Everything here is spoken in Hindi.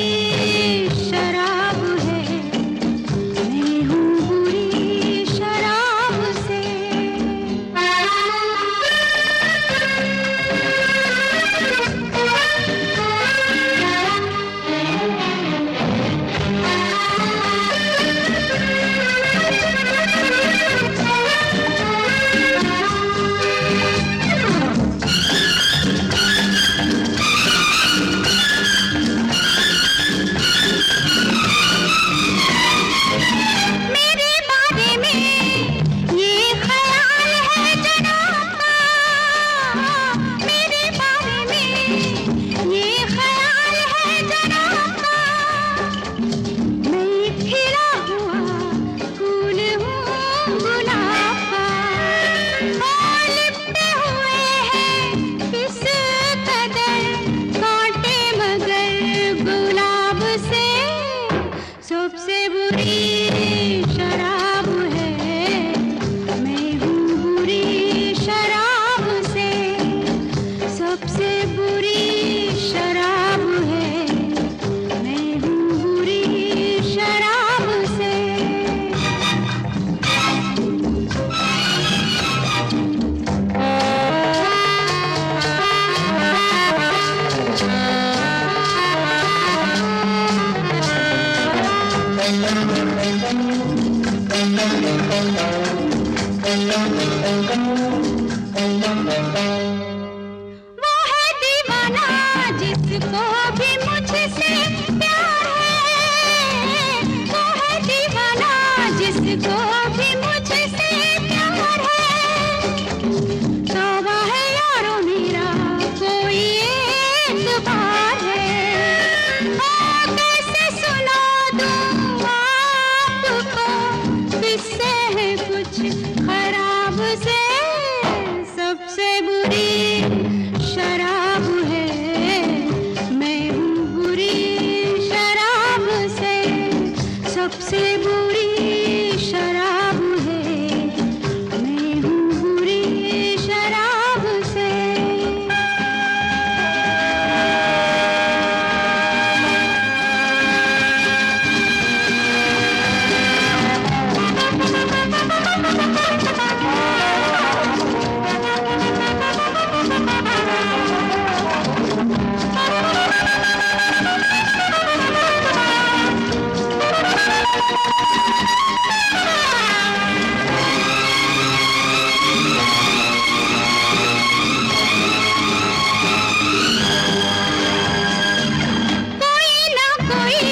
शराब है, मैं हूँ बुरी शराब से। मेरे बारे में ये ख्याल है जनाब का, मेरे बारे में ये ख्याल है जनाब का। मैं एक खिला हुआ फूल हूँ गुलाब का, और लिपटे हुए हैं किस कदर कांटे मगर गुलाब से। सबसे बुरी शराब है, मैं हूँ बुरी शराब से। सबसे बुरी शराब है, मैं हूँ बुरी शराब से। वो है दीवाना जिसको भी मुझसे प्यार है, वो है दीवाना जिसको भी मुझसे प्यार है। तौबा है यारो मेरा कोई एतबार है, ओ कैसे सुना दूँ आपको किससे है कुछ खराब से। सबसे बुरी शराब है, मैं हूँ बुरी शराब से। सबसे बुरी शराब है, मैं हूँ बुरी शराब से। कोई ना कोई